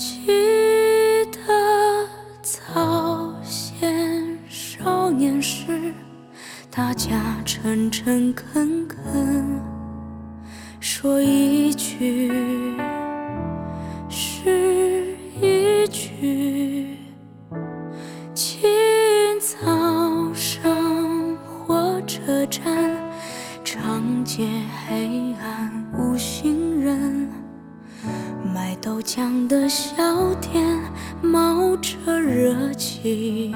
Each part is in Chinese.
记得早先少年时，大家诚诚恳恳，说一句是一句。清早上火车站，长街黑暗无行人，卖豆浆的小店冒着热气。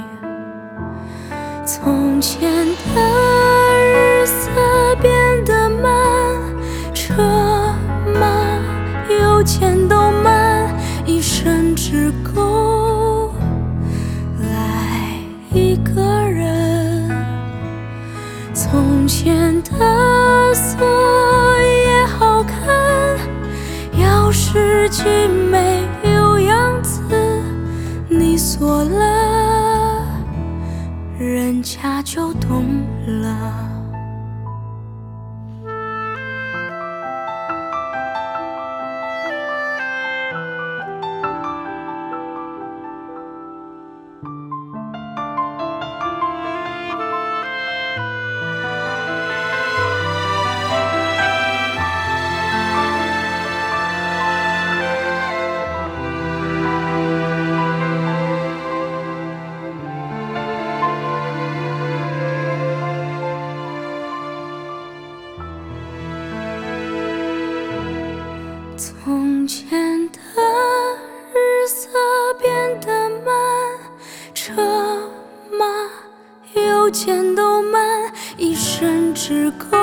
从前的日色变得慢，车马邮件都慢，一生只够爱一个人。从前的锁也好看，钥匙精美有样子，你锁了，人家就懂了。从前的日色变得慢，车马邮件都慢，一生只够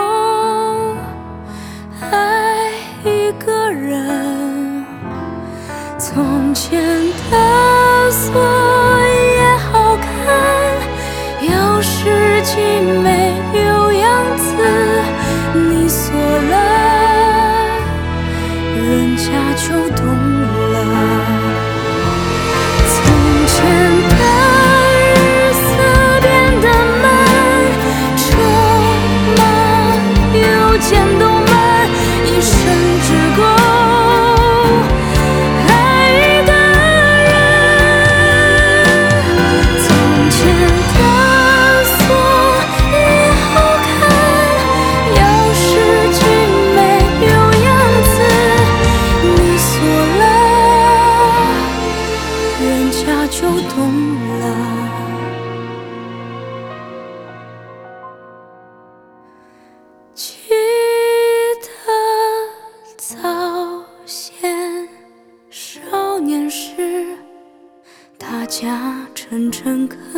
爱一个人。从前的锁也好看，钥匙精美有样子，你锁了，人家就懂了。从前的日色变得慢，车马邮件都慢，一生只够爱一个人。从前的锁也好看，钥匙精美有样子，你锁了，人家就懂了。记得早先少年时，大家诚诚恳